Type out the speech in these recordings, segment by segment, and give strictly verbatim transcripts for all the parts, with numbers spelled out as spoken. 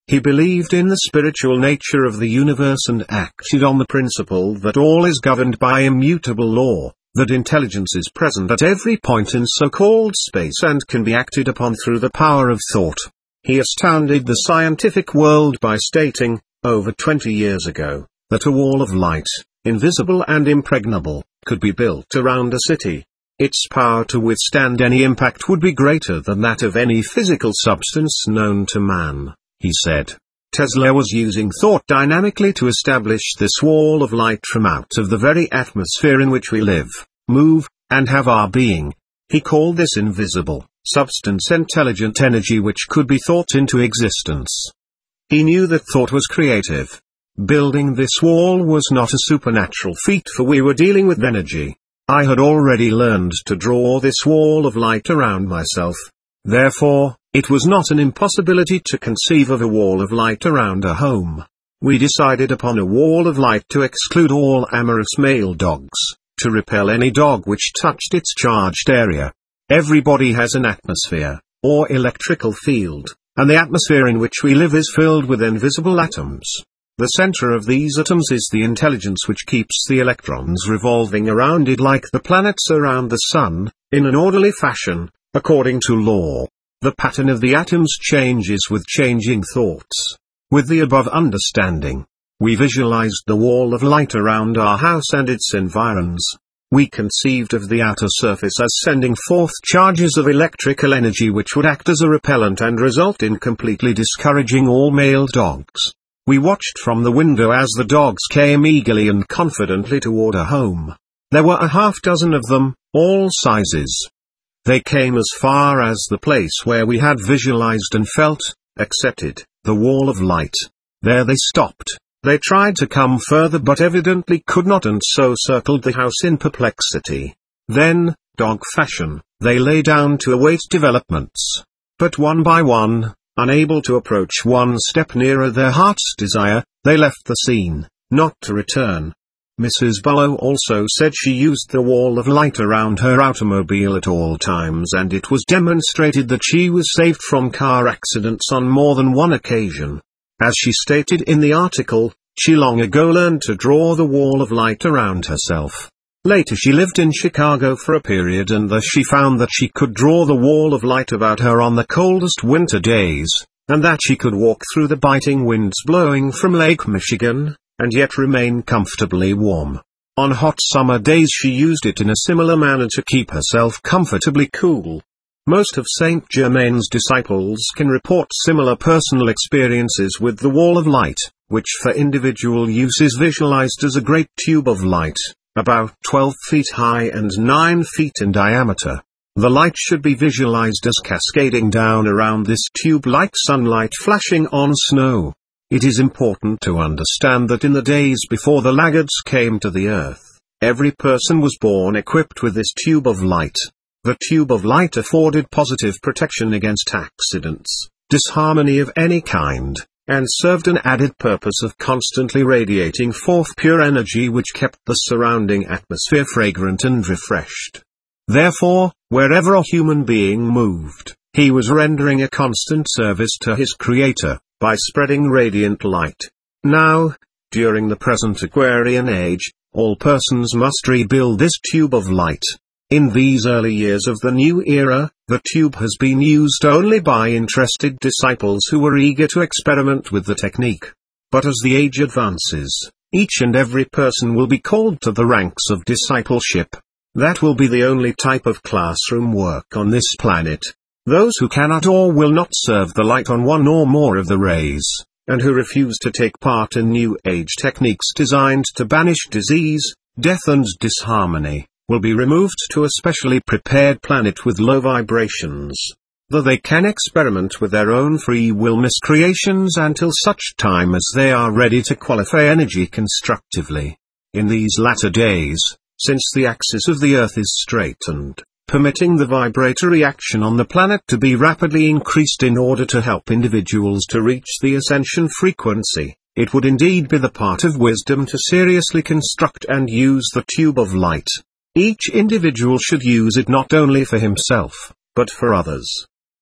He believed in the spiritual nature of the universe and acted on the principle that all is governed by immutable law, that intelligence is present at every point in so-called space and can be acted upon through the power of thought. He astounded the scientific world by stating, over twenty years ago, that a wall of light, invisible and impregnable, could be built around a city. Its power to withstand any impact would be greater than that of any physical substance known to man, he said. Tesla was using thought dynamically to establish this wall of light from out of the very atmosphere in which we live, move, and have our being. He called this invisible, substance intelligent energy which could be thought into existence. He knew that thought was creative. Building this wall was not a supernatural feat, for we were dealing with energy. I had already learned to draw this wall of light around myself. Therefore, it was not an impossibility to conceive of a wall of light around a home. We decided upon a wall of light to exclude all amorous male dogs, to repel any dog which touched its charged area. Everybody has an atmosphere, or electrical field, and the atmosphere in which we live is filled with invisible atoms. The center of these atoms is the intelligence which keeps the electrons revolving around it like the planets around the sun, in an orderly fashion, according to law. The pattern of the atoms changes with changing thoughts. With the above understanding, we visualized the wall of light around our house and its environs. We conceived of the outer surface as sending forth charges of electrical energy which would act as a repellent and result in completely discouraging all male dogs. We watched from the window as the dogs came eagerly and confidently toward our home. There were a half dozen of them, all sizes. They came as far as the place where we had visualized and felt, accepted, the wall of light. There they stopped. They tried to come further but evidently could not, and so circled the house in perplexity. Then, dog fashion, they lay down to await developments. But one by one, unable to approach one step nearer their heart's desire, they left the scene, not to return. Missus Barlow also said she used the wall of light around her automobile at all times, and it was demonstrated that she was saved from car accidents on more than one occasion. As she stated in the article, she long ago learned to draw the wall of light around herself. Later she lived in Chicago for a period, and thus she found that she could draw the wall of light about her on the coldest winter days, and that she could walk through the biting winds blowing from Lake Michigan, and yet remain comfortably warm. On hot summer days she used it in a similar manner to keep herself comfortably cool. Most of Saint Germain's disciples can report similar personal experiences with the wall of light, which for individual use is visualized as a great tube of light, about twelve feet high and nine feet in diameter. The light should be visualized as cascading down around this tube like sunlight flashing on snow. It is important to understand that in the days before the laggards came to the earth, every person was born equipped with this tube of light. The tube of light afforded positive protection against accidents, disharmony of any kind, and served an added purpose of constantly radiating forth pure energy which kept the surrounding atmosphere fragrant and refreshed. Therefore, wherever a human being moved, he was rendering a constant service to his Creator, by spreading radiant light. Now, during the present Aquarian age, all persons must rebuild this tube of light. In these early years of the new era, the tube has been used only by interested disciples who were eager to experiment with the technique. But as the age advances, each and every person will be called to the ranks of discipleship. That will be the only type of classroom work on this planet. Those who cannot or will not serve the light on one or more of the rays, and who refuse to take part in New Age techniques designed to banish disease, death and disharmony, will be removed to a specially prepared planet with low vibrations. Though they can experiment with their own free will miscreations until such time as they are ready to qualify energy constructively. In these latter days, since the axis of the Earth is straightened, permitting the vibratory action on the planet to be rapidly increased in order to help individuals to reach the ascension frequency, it would indeed be the part of wisdom to seriously construct and use the tube of light. Each individual should use it not only for himself, but for others.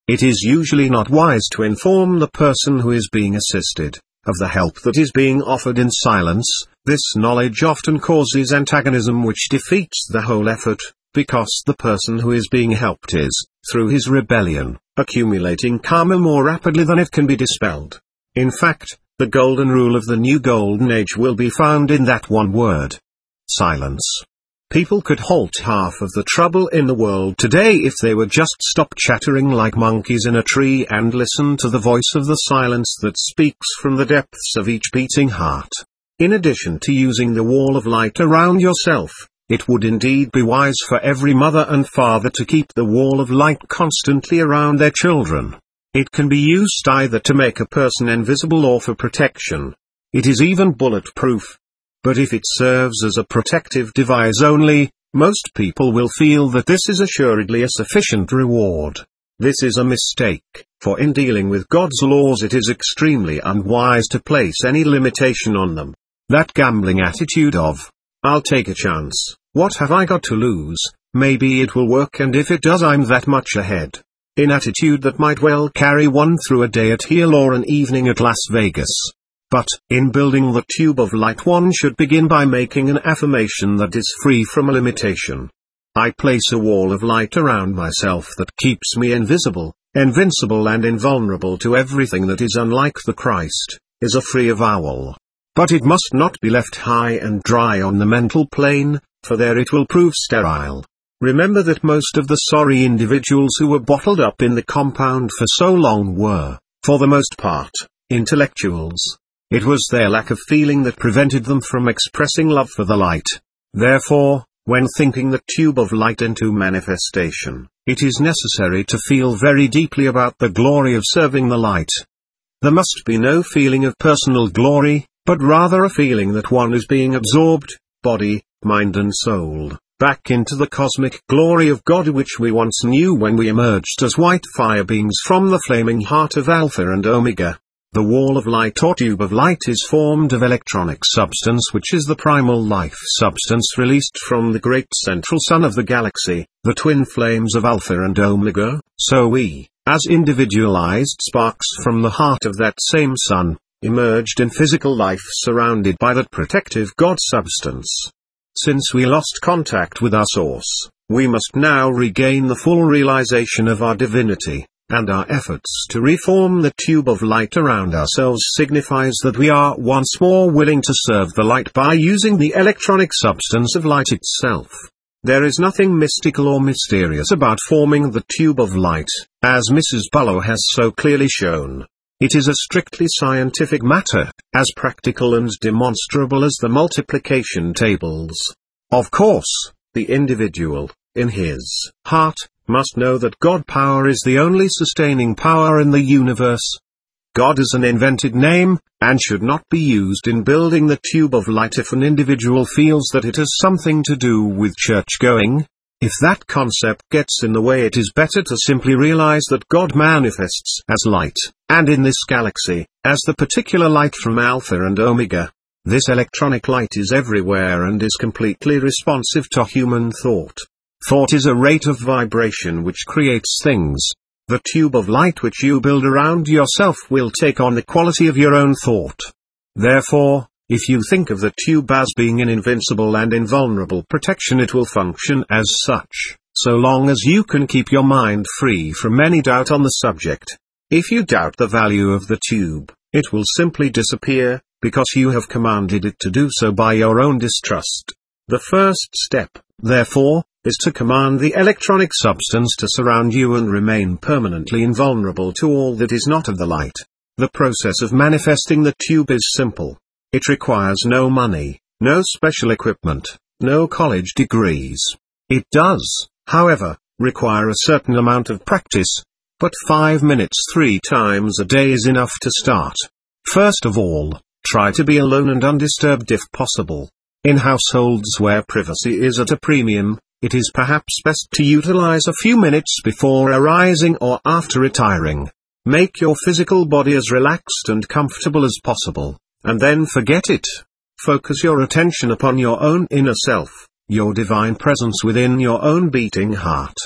It is usually not wise to inform the person who is being assisted of the help that is being offered in silence. This knowledge often causes antagonism which defeats the whole effort, because the person who is being helped is, through his rebellion, accumulating karma more rapidly than it can be dispelled. In fact, the golden rule of the new golden age will be found in that one word: silence. People could halt half of the trouble in the world today if they would just stop chattering like monkeys in a tree and listen to the voice of the silence that speaks from the depths of each beating heart. In addition to using the wall of light around yourself, it would indeed be wise for every mother and father to keep the wall of light constantly around their children. It can be used either to make a person invisible or for protection. It is even bulletproof. But if it serves as a protective device only, most people will feel that this is assuredly a sufficient reward. This is a mistake, for in dealing with God's laws it is extremely unwise to place any limitation on them. That gambling attitude of, "I'll take a chance, what have I got to lose, maybe it will work and if it does I'm that much ahead," an attitude that might well carry one through a day at Hill or an evening at Las Vegas. But, in building the tube of light, one should begin by making an affirmation that is free from a limitation. I place a wall of light around myself that keeps me invisible, invincible and invulnerable to everything that is unlike the Christ, is a free avowal. But it must not be left high and dry on the mental plane, for there it will prove sterile. Remember that most of the sorry individuals who were bottled up in the compound for so long were, for the most part, intellectuals. It was their lack of feeling that prevented them from expressing love for the light. Therefore, when thinking the tube of light into manifestation, it is necessary to feel very deeply about the glory of serving the light. There must be no feeling of personal glory, but rather a feeling that one is being absorbed, body, mind and soul, back into the cosmic glory of God which we once knew when we emerged as white fire beings from the flaming heart of Alpha and Omega. The wall of light or tube of light is formed of electronic substance, which is the primal life substance released from the great central sun of the galaxy, the twin flames of Alpha and Omega. So we, as individualized sparks from the heart of that same sun, emerged in physical life surrounded by that protective God substance. Since we lost contact with our source, we must now regain the full realization of our divinity. And our efforts to reform the tube of light around ourselves signifies that we are once more willing to serve the light by using the electronic substance of light itself. There is nothing mystical or mysterious about forming the tube of light, as Missus Bullough has so clearly shown. It is a strictly scientific matter, as practical and demonstrable as the multiplication tables. Of course, the individual, in his heart, must know that God power is the only sustaining power in the universe. God is an invented name, and should not be used in building the tube of light if an individual feels that it has something to do with church-going. If that concept gets in the way, it is better to simply realize that God manifests as light, and in this galaxy, as the particular light from Alpha and Omega. This electronic light is everywhere and is completely responsive to human thought. Thought is a rate of vibration which creates things. The tube of light which you build around yourself will take on the quality of your own thought. Therefore, if you think of the tube as being an invincible and invulnerable protection, it will function as such, so long as you can keep your mind free from any doubt on the subject. If you doubt the value of the tube, it will simply disappear, because you have commanded it to do so by your own distrust. The first step, therefore, is to command the electronic substance to surround you and remain permanently invulnerable to all that is not of the light. The process of manifesting the tube is simple. It requires no money, no special equipment, no college degrees. It does, however, require a certain amount of practice, but five minutes three times a day is enough to start. First of all, try to be alone and undisturbed if possible. In households where privacy is at a premium, it is perhaps best to utilize a few minutes before arising or after retiring. Make your physical body as relaxed and comfortable as possible, and then forget it. Focus your attention upon your own inner self, your divine presence within your own beating heart.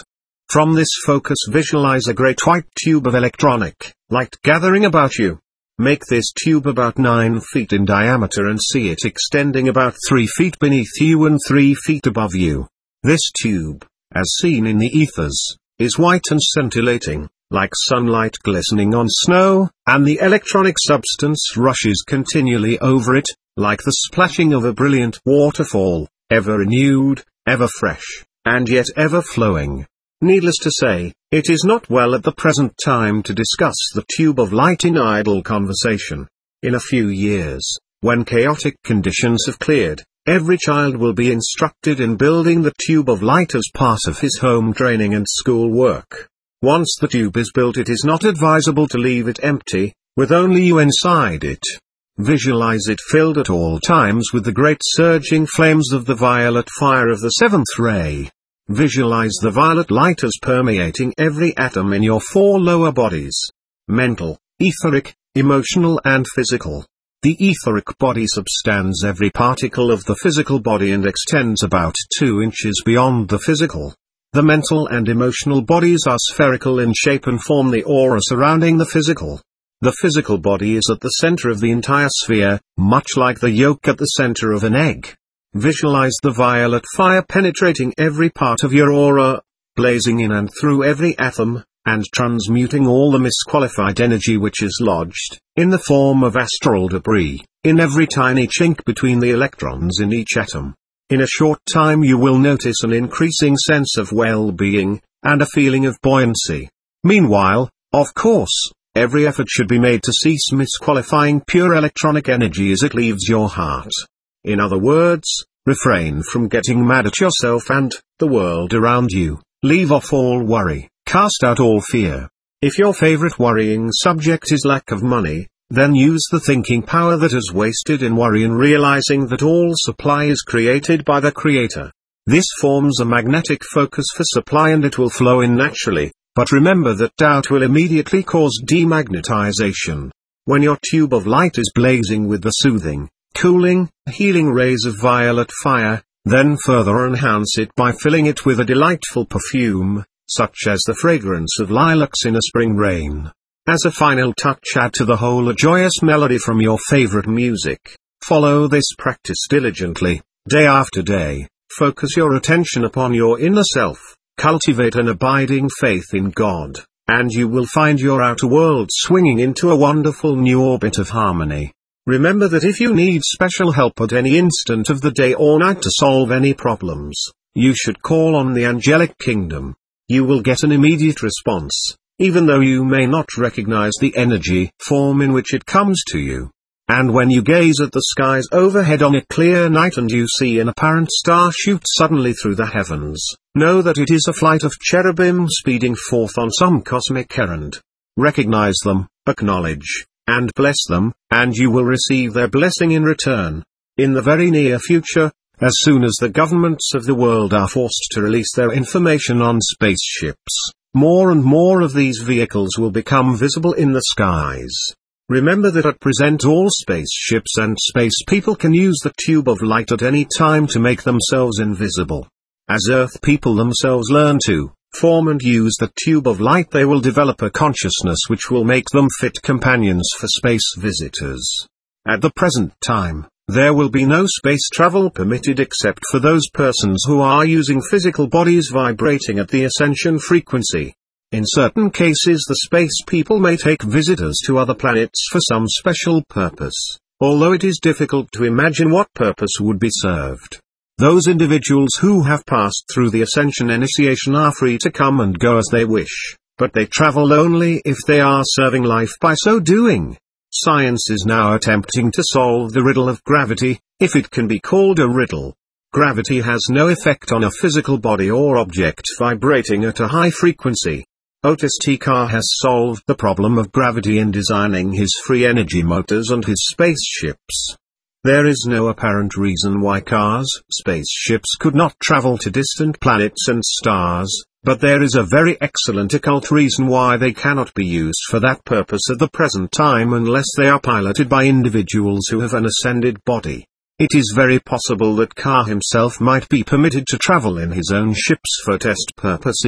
From this focus visualize a great white tube of electronic light gathering about you. Make this tube about nine feet in diameter and see it extending about three feet beneath you and three feet above you. This tube, as seen in the ethers, is white and scintillating, like sunlight glistening on snow, and the electronic substance rushes continually over it, like the splashing of a brilliant waterfall, ever renewed, ever fresh, and yet ever flowing. Needless to say, it is not well at the present time to discuss the tube of light in idle conversation. In a few years, when chaotic conditions have cleared, every child will be instructed in building the tube of light as part of his home training and school work. Once the tube is built, it is not advisable to leave it empty, with only you inside it. Visualize it filled at all times with the great surging flames of the violet fire of the seventh ray. Visualize the violet light as permeating every atom in your four lower bodies: mental, etheric, emotional and physical. The etheric body substands every particle of the physical body and extends about two inches beyond the physical. The mental and emotional bodies are spherical in shape and form the aura surrounding the physical. The physical body is at the center of the entire sphere, much like the yolk at the center of an egg. Visualize the violet fire penetrating every part of your aura, blazing in and through every atom, and transmuting all the misqualified energy which is lodged, in the form of astral debris, in every tiny chink between the electrons in each atom. In a short time you will notice an increasing sense of well-being, and a feeling of buoyancy. Meanwhile, of course, every effort should be made to cease misqualifying pure electronic energy as it leaves your heart. In other words, refrain from getting mad at yourself and the world around you. Leave off all worry, cast out all fear. If your favorite worrying subject is lack of money, then use the thinking power that is wasted in worry in realizing that all supply is created by the Creator. This forms a magnetic focus for supply and it will flow in naturally, but remember that doubt will immediately cause demagnetization. When your tube of light is blazing with the soothing, cooling, healing rays of violet fire, then further enhance it by filling it with a delightful perfume, such as the fragrance of lilacs in a spring rain. As a final touch, add to the whole a joyous melody from your favorite music. Follow this practice diligently, day after day. Focus your attention upon your inner self, cultivate an abiding faith in God, and you will find your outer world swinging into a wonderful new orbit of harmony. Remember that if you need special help at any instant of the day or night to solve any problems, you should call on the angelic kingdom. You will get an immediate response, even though you may not recognize the energy form in which it comes to you. And when you gaze at the skies overhead on a clear night and you see an apparent star shoot suddenly through the heavens, know that it is a flight of cherubim speeding forth on some cosmic errand. Recognize them, acknowledge, and bless them, and you will receive their blessing in return. In the very near future, as soon as the governments of the world are forced to release their information on spaceships, more and more of these vehicles will become visible in the skies. Remember that at present all spaceships and space people can use the tube of light at any time to make themselves invisible. As Earth people themselves learn to form and use the tube of light, they will develop a consciousness which will make them fit companions for space visitors. At the present time, there will be no space travel permitted except for those persons who are using physical bodies vibrating at the ascension frequency. In certain cases the space people may take visitors to other planets for some special purpose, although it is difficult to imagine what purpose would be served. Those individuals who have passed through the ascension initiation are free to come and go as they wish, but they travel only if they are serving life by so doing. Science is now attempting to solve the riddle of gravity, if it can be called a riddle. Gravity has no effect on a physical body or object vibrating at a high frequency. Otis T. Carr has solved the problem of gravity in designing his free energy motors and his spaceships. There is no apparent reason why Carr's spaceships could not travel to distant planets and stars, but there is a very excellent occult reason why they cannot be used for that purpose at the present time unless they are piloted by individuals who have an ascended body. It is very possible that Carr himself might be permitted to travel in his own ships for test purposes,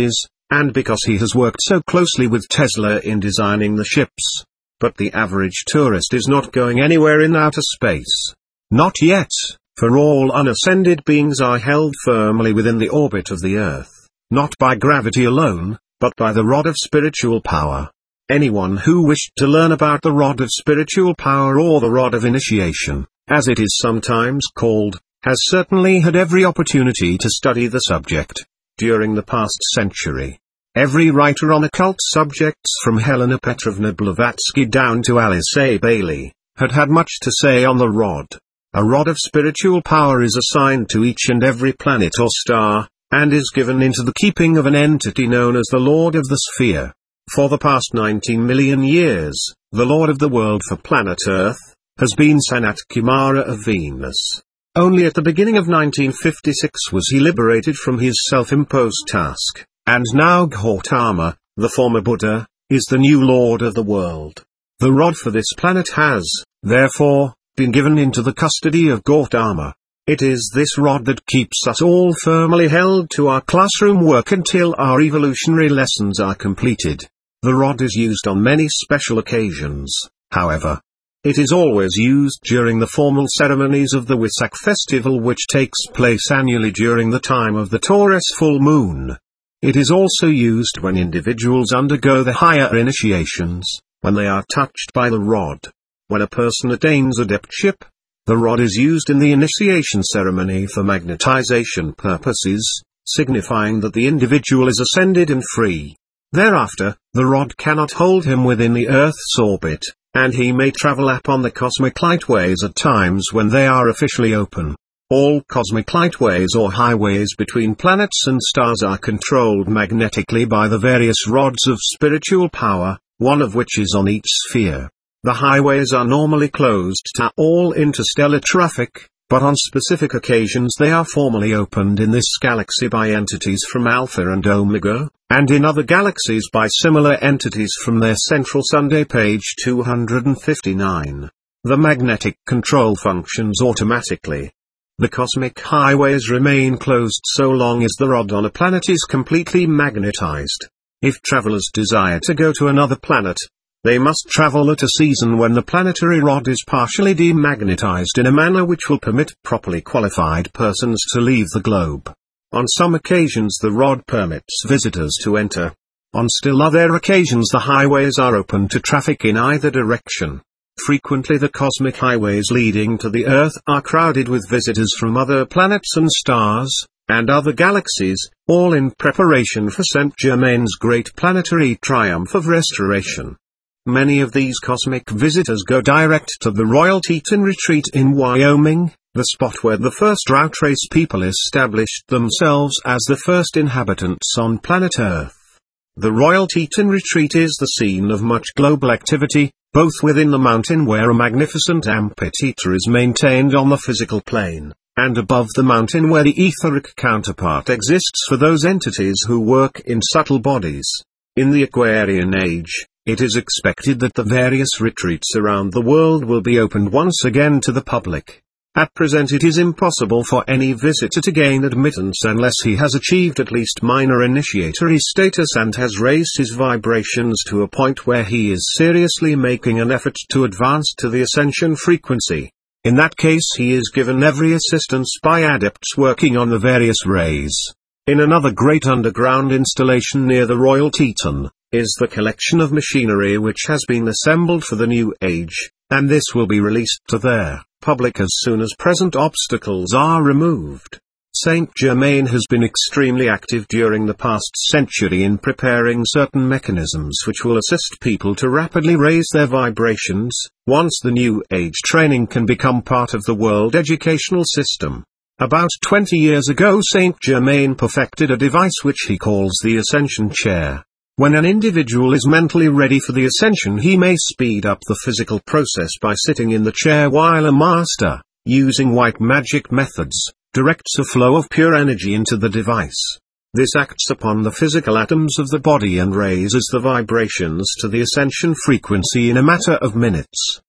and because he has worked so closely with Tesla in designing the ships. But the average tourist is not going anywhere in outer space. Not yet, for all unascended beings are held firmly within the orbit of the Earth, not by gravity alone, but by the rod of spiritual power. Anyone who wished to learn about the rod of spiritual power, or the rod of initiation, as it is sometimes called, has certainly had every opportunity to study the subject. During the past century, every writer on occult subjects from Helena Petrovna Blavatsky down to Alice A. Bailey, had had much to say on the rod. A rod of spiritual power is assigned to each and every planet or star, and is given into the keeping of an entity known as the Lord of the Sphere. For the past nineteen million years, the Lord of the world for planet Earth has been Sanat Kumara of Venus. Only at the beginning of nineteen fifty-six was he liberated from his self-imposed task, and now Gautama, the former Buddha, is the new Lord of the world. The rod for this planet has, therefore, been given into the custody of Gautama. It is this rod that keeps us all firmly held to our classroom work until our evolutionary lessons are completed. The rod is used on many special occasions, however. It is always used during the formal ceremonies of the Wesak festival, which takes place annually during the time of the Taurus full moon. It is also used when individuals undergo the higher initiations, when they are touched by the rod. When a person attains adeptship, the rod is used in the initiation ceremony for magnetization purposes, signifying that the individual is ascended and free. Thereafter, the rod cannot hold him within the Earth's orbit, and he may travel upon the cosmic lightways at times when they are officially open. All cosmic lightways or highways between planets and stars are controlled magnetically by the various rods of spiritual power, one of which is on each sphere. The highways are normally closed to all interstellar traffic, but on specific occasions they are formally opened in this galaxy by entities from Alpha and Omega, and in other galaxies by similar entities from their central Sunday page two hundred fifty-nine. The magnetic control functions automatically. The cosmic highways remain closed so long as the rod on a planet is completely magnetized. If travelers desire to go to another planet, they must travel at a season when the planetary rod is partially demagnetized in a manner which will permit properly qualified persons to leave the globe. On some occasions the rod permits visitors to enter. On still other occasions the highways are open to traffic in either direction. Frequently the cosmic highways leading to the Earth are crowded with visitors from other planets and stars, and other galaxies, all in preparation for Saint Germain's great planetary triumph of restoration. Many of these cosmic visitors go direct to the Royal Teton Retreat in Wyoming, the spot where the first route race people established themselves as the first inhabitants on planet Earth. The Royal Teton Retreat is the scene of much global activity, both within the mountain where a magnificent amphitheater is maintained on the physical plane, and above the mountain where the etheric counterpart exists for those entities who work in subtle bodies. In the Aquarian Age, it is expected that the various retreats around the world will be opened once again to the public. At present it is impossible for any visitor to gain admittance unless he has achieved at least minor initiatory status and has raised his vibrations to a point where he is seriously making an effort to advance to the ascension frequency. In that case he is given every assistance by adepts working on the various rays. In another great underground installation near the Royal Teton, is the collection of machinery which has been assembled for the new age, and this will be released to their public as soon as present obstacles are removed. Saint Germain has been extremely active during the past century in preparing certain mechanisms which will assist people to rapidly raise their vibrations, once the new age training can become part of the world educational system. About twenty years ago Saint Germain perfected a device which he calls the Ascension Chair. When an individual is mentally ready for the ascension he may speed up the physical process by sitting in the chair while a master, using white magic methods, directs a flow of pure energy into the device. This acts upon the physical atoms of the body and raises the vibrations to the ascension frequency in a matter of minutes.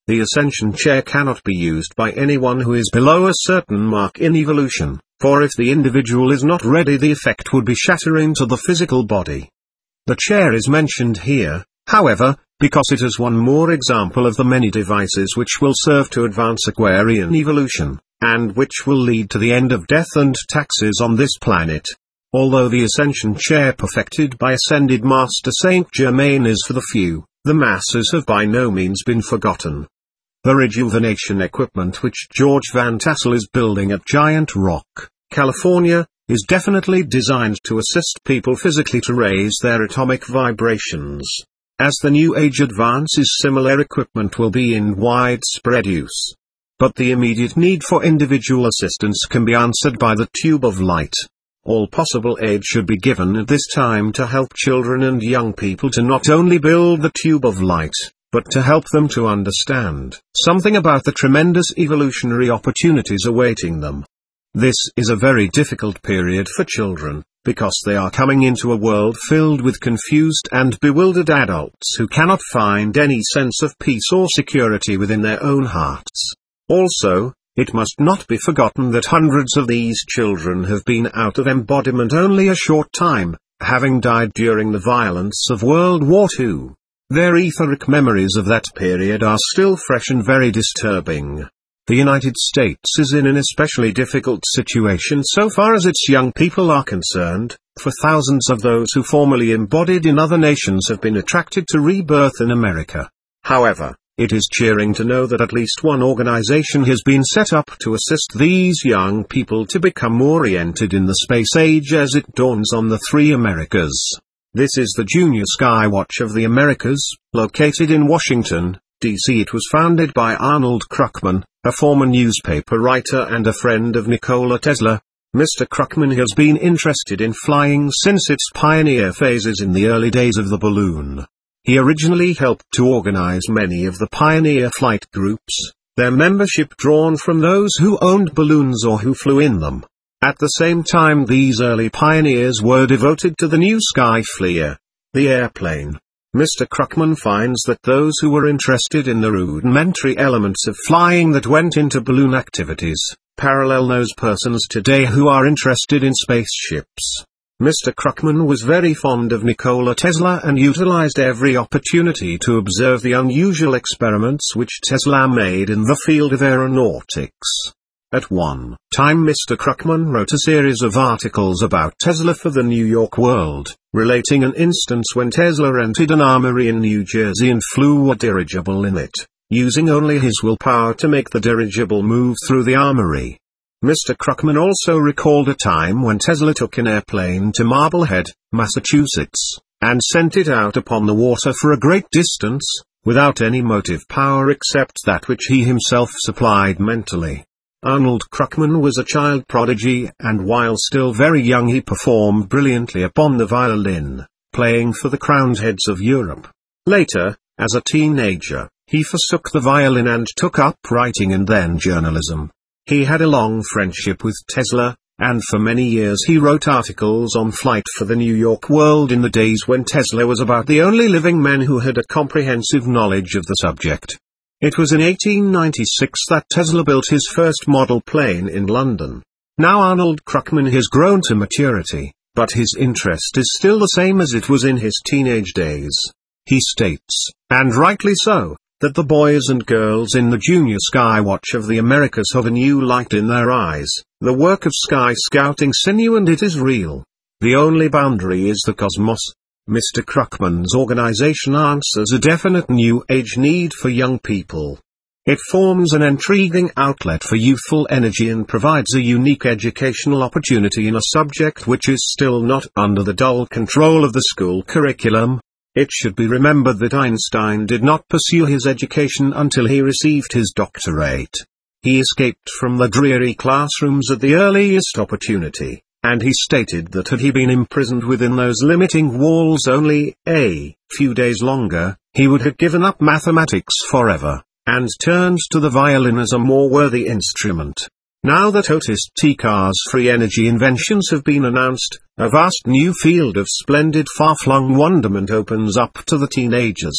The ascension chair cannot be used by anyone who is below a certain mark in evolution, for if the individual is not ready, the effect would be shattering to the physical body. The chair is mentioned here, however, because it is one more example of the many devices which will serve to advance Aquarian evolution, and which will lead to the end of death and taxes on this planet. Although the ascension chair perfected by ascended Master Saint Germain is for the few, the masses have by no means been forgotten. The rejuvenation equipment which George Van Tassel is building at Giant Rock, California, is definitely designed to assist people physically to raise their atomic vibrations. As the new age advances, similar equipment will be in widespread use. But the immediate need for individual assistance can be answered by the tube of light. All possible aid should be given at this time to help children and young people to not only build the tube of light, but to help them to understand something about the tremendous evolutionary opportunities awaiting them. This is a very difficult period for children, because they are coming into a world filled with confused and bewildered adults who cannot find any sense of peace or security within their own hearts. Also, it must not be forgotten that hundreds of these children have been out of embodiment only a short time, having died during the violence of World War Two. Their etheric memories of that period are still fresh and very disturbing. The United States is in an especially difficult situation so far as its young people are concerned, for thousands of those who formerly embodied in other nations have been attracted to rebirth in America. However, it is cheering to know that at least one organization has been set up to assist these young people to become oriented in the space age as it dawns on the three Americas. This is the Junior Skywatch of the Americas, located in Washington, D C It was founded by Arnold Krukman, a former newspaper writer and a friend of Nikola Tesla. Mister Krukman has been interested in flying since its pioneer phases in the early days of the balloon. He originally helped to organize many of the pioneer flight groups, their membership drawn from those who owned balloons or who flew in them. At the same time, these early pioneers were devoted to the new Sky Flyer, the airplane. Mister Krukman finds that those who were interested in the rudimentary elements of flying that went into balloon activities, parallel those persons today who are interested in spaceships. Mister Krukman was very fond of Nikola Tesla and utilized every opportunity to observe the unusual experiments which Tesla made in the field of aeronautics. At one time, Mister Krukman wrote a series of articles about Tesla for the New York World, relating an instance when Tesla entered an armory in New Jersey and flew a dirigible in it, using only his willpower to make the dirigible move through the armory. Mister Krukman also recalled a time when Tesla took an airplane to Marblehead, Massachusetts, and sent it out upon the water for a great distance, without any motive power except that which he himself supplied mentally. Arnold Krukman was a child prodigy, and while still very young he performed brilliantly upon the violin, playing for the crowned heads of Europe. Later, as a teenager, he forsook the violin and took up writing and then journalism. He had a long friendship with Tesla, and for many years he wrote articles on flight for the New York World in the days when Tesla was about the only living man who had a comprehensive knowledge of the subject. It was in eighteen ninety-six that Tesla built his first model plane in London. Now Arnold Krukman has grown to maturity, but his interest is still the same as it was in his teenage days. He states, and rightly so, that the boys and girls in the Junior Skywatch of the Americas have a new light in their eyes. The work of Sky Scouting sinew and it is real. The only boundary is the cosmos. Mister Krukman's organization answers a definite new age need for young people. It forms an intriguing outlet for youthful energy and provides a unique educational opportunity in a subject which is still not under the dull control of the school curriculum. It should be remembered that Einstein did not pursue his education until he received his doctorate. He escaped from the dreary classrooms at the earliest opportunity, and he stated that had he been imprisoned within those limiting walls only a few days longer, he would have given up mathematics forever, and turned to the violin as a more worthy instrument. Now that Otis T. Carr's free energy inventions have been announced, a vast new field of splendid far-flung wonderment opens up to the teenagers.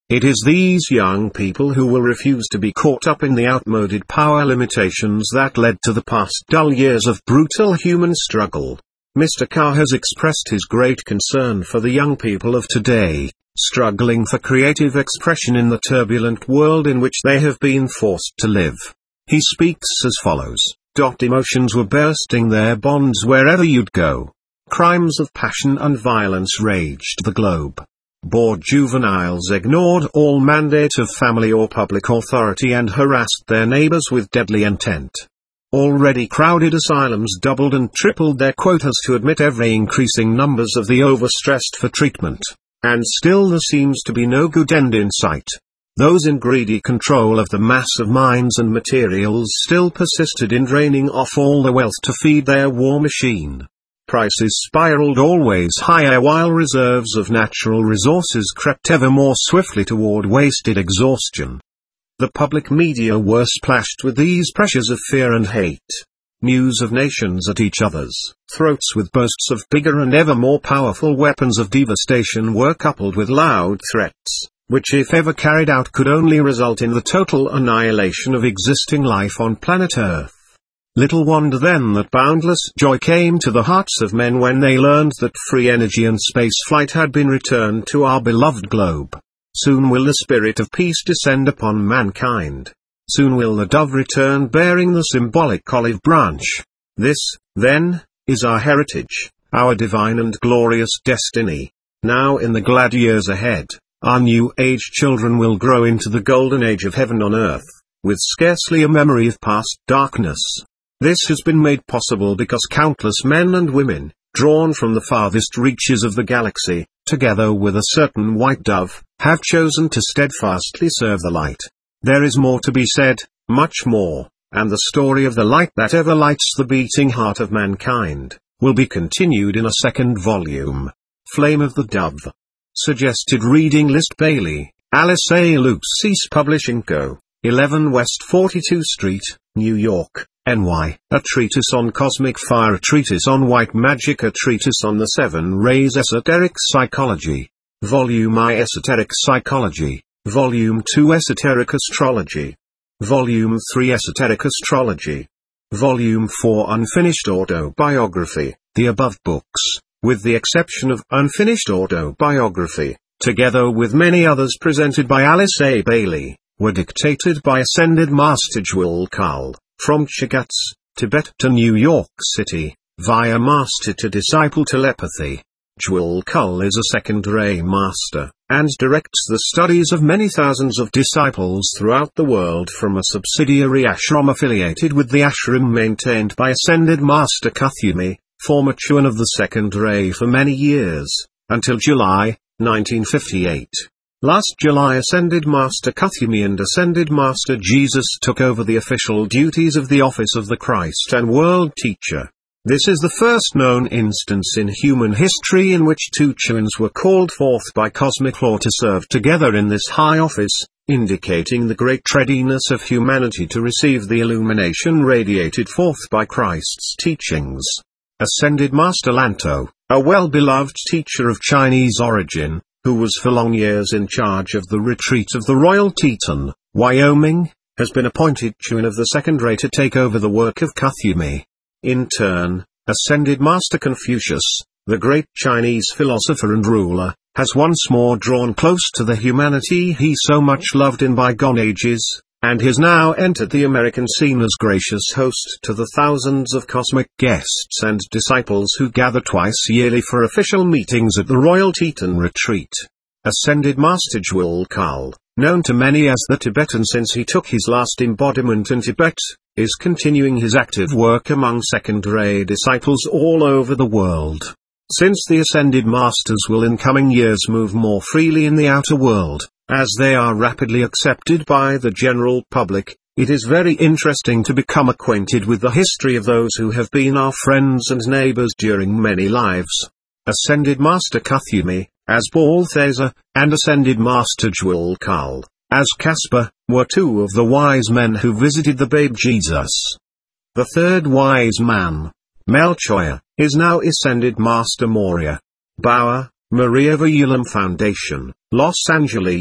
It is these young people who will refuse to be caught up in the outmoded power limitations that led to the past dull years of brutal human struggle. Mister Carr has expressed his great concern for the young people of today, struggling for creative expression in the turbulent world in which they have been forced to live. He speaks as follows: Emotions were bursting their bonds wherever you'd go. Crimes of passion and violence raged the globe. Bored juveniles ignored all mandate of family or public authority and harassed their neighbors with deadly intent. Already crowded asylums doubled and tripled their quotas to admit ever increasing numbers of the overstressed for treatment. And still there seems to be no good end in sight. Those in greedy control of the mass of minds and materials still persisted in draining off all the wealth to feed their war machine. Prices spiraled always higher while reserves of natural resources crept ever more swiftly toward wasted exhaustion. The public media were splashed with these pressures of fear and hate. News of nations at each other's throats with boasts of bigger and ever more powerful weapons of devastation were coupled with loud threats, which if ever carried out could only result in the total annihilation of existing life on planet Earth. Little wonder then that boundless joy came to the hearts of men when they learned that free energy and space flight had been returned to our beloved globe. Soon will the spirit of peace descend upon mankind. Soon will the dove return bearing the symbolic olive branch. This, then, is our heritage, our divine and glorious destiny. Now in the glad years ahead, our new age children will grow into the golden age of heaven on earth, with scarcely a memory of past darkness. This has been made possible because countless men and women, drawn from the farthest reaches of the galaxy, together with a certain white dove, have chosen to steadfastly serve the light. There is more to be said, much more, and the story of the light that ever lights the beating heart of mankind, will be continued in a second volume. Flame of the Dove. Suggested reading list: Bailey, Alice A. Lucis Publishing Co., eleven West forty-second Street, New York, N Y. A Treatise on Cosmic Fire, a Treatise on White Magic, a Treatise on the Seven Rays, Esoteric Psychology. Volume I, Esoteric Psychology. Volume two, Esoteric Astrology. Volume three, Esoteric Astrology. Volume four, Unfinished Autobiography. The above books, with the exception of Unfinished Autobiography, together with many others presented by Alice A. Bailey, were dictated by Ascended Master Jewel Kal, from Chagats, Tibet to New York City, via master to disciple telepathy. Jewel Kal is a second ray master, and directs the studies of many thousands of disciples throughout the world from a subsidiary ashram affiliated with the ashram maintained by Ascended Master Kuthumi, former Chuan of the second ray for many years, until July, nineteen fifty-eight. Last July Ascended Master Kuthumi and Ascended Master Jesus took over the official duties of the office of the Christ and World Teacher. This is the first known instance in human history in which two Chuans were called forth by cosmic law to serve together in this high office, indicating the great readiness of humanity to receive the illumination radiated forth by Christ's teachings. Ascended Master Lanto, a well-beloved teacher of Chinese origin, who was for long years in charge of the retreat of the Royal Teton, Wyoming, has been appointed Chuan of the second ray to take over the work of Kuthumi. In turn, Ascended Master Confucius, the great Chinese philosopher and ruler, has once more drawn close to the humanity he so much loved in bygone ages, and has now entered the American scene as gracious host to the thousands of cosmic guests and disciples who gather twice yearly for official meetings at the Royal Teton Retreat. Ascended Master Jewel Kal, known to many as the Tibetan since he took his last embodiment in Tibet, is continuing his active work among second-ray disciples all over the world. Since the Ascended Masters will in coming years move more freely in the outer world, as they are rapidly accepted by the general public, it is very interesting to become acquainted with the history of those who have been our friends and neighbors during many lives. Ascended Master Kuthumi, as Balthasar, and Ascended Master Jewel Kal, as Caspar, were two of the wise men who visited the babe Jesus. The third wise man, Melchior, is now Ascended Master Moria. Bauer, Maria Villalom Foundation, Los Angeles,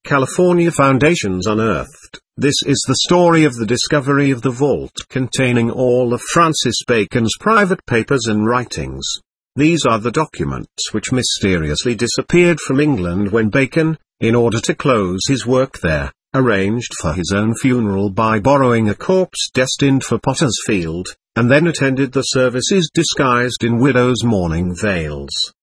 California foundations unearthed. This is the story of the discovery of the vault containing all of Francis Bacon's private papers and writings. These are the documents which mysteriously disappeared from England when Bacon, in order to close his work there, arranged for his own funeral by borrowing a corpse destined for Potter's Field, and then attended the services disguised in widows' mourning veils.